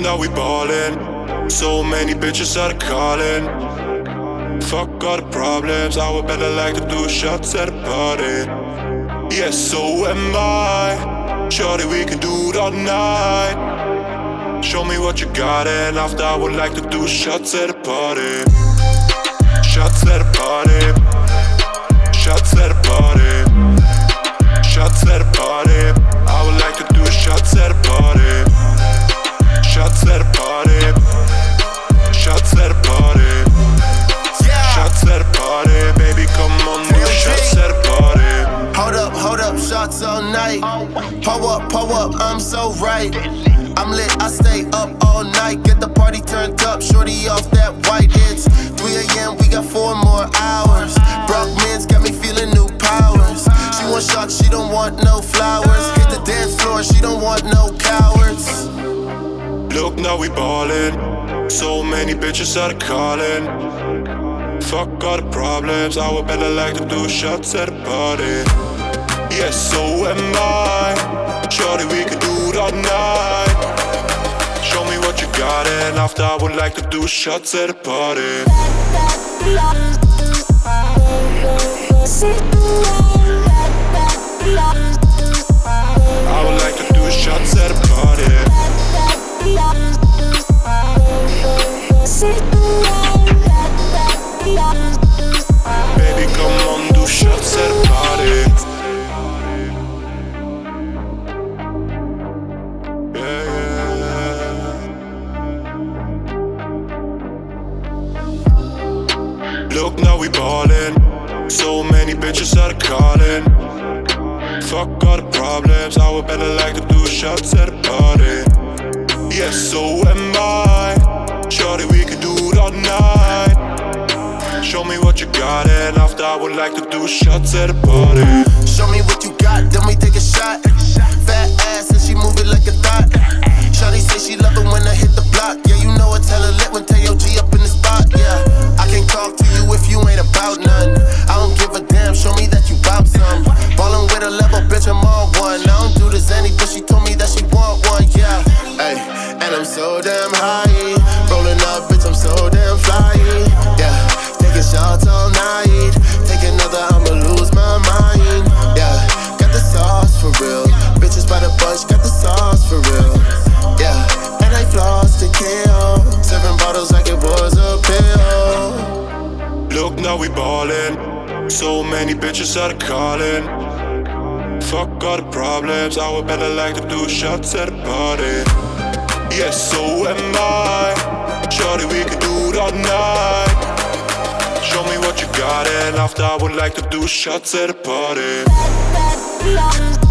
now we ballin'. So many bitches are calling. Fuck all the problems, I would better like to do shots at a party. Yes, so am I. Shorty, we can do it all night. Show me what you got, and after I would like to do shots at a party. Shots at a party. Shots at a party. Shots at a party. I would like to do shots at a party. Shots at a party. Shots at a party. Shots at a party. Baby, come on, do shots at a party. Hold up, shots all night. Pull up, I'm so right. I'm lit, I stay up all night. Get the party turned up, shorty off that white. It's 3 a.m., we got 4 more hours. Brock men's got me feeling new powers. She want shots, she don't want no flowers. Hit the dance floor, she don't want no cowards. Look, now we ballin'. So many bitches are calling. Fuck all the problems, I would better like to do shots at a party. Yes, so am I. Shorty, we can do it all night. Show me what you got, and after I would like to do shots at a party. I would like to do shots at a party. Baby, come on, do shots at a party. Look, now we ballin'. So many bitches are calling. Fuck all the problems, I would better like to do shots at a party. Yes, so am I. Shorty, we can do it all night. Show me what you got, and after I would like to do shots at a party. Show me what you got, then we take a shot. Fat ass and she move it like a thought. Shawty say she love it when I hit the block. Yeah, you know it's hella lit when T.O.G. up in the spot. Yeah, I can't talk to you if you ain't about none. I don't give a damn, show me that you bout some. Ballin' with a level, bitch, I'm on one. I don't do this any, but she told me that she want one. Yeah, hey, and I'm so damn high. Rollin' up, bitch, I'm so damn fly. Yeah, taking shots all night. Take another, I'ma lose my mind. Yeah, got the sauce for real. Bitches by the bunch, got the sauce for real. Yeah, and I floss to kill. 7 bottles like it was a pill. Look, now we ballin'. So many bitches are calling. Fuck all the problems, I would better like to do shots at a party. Yes, so am I. Shorty, we can do it all night. Show me what you got, and after I would like to do shots at a party.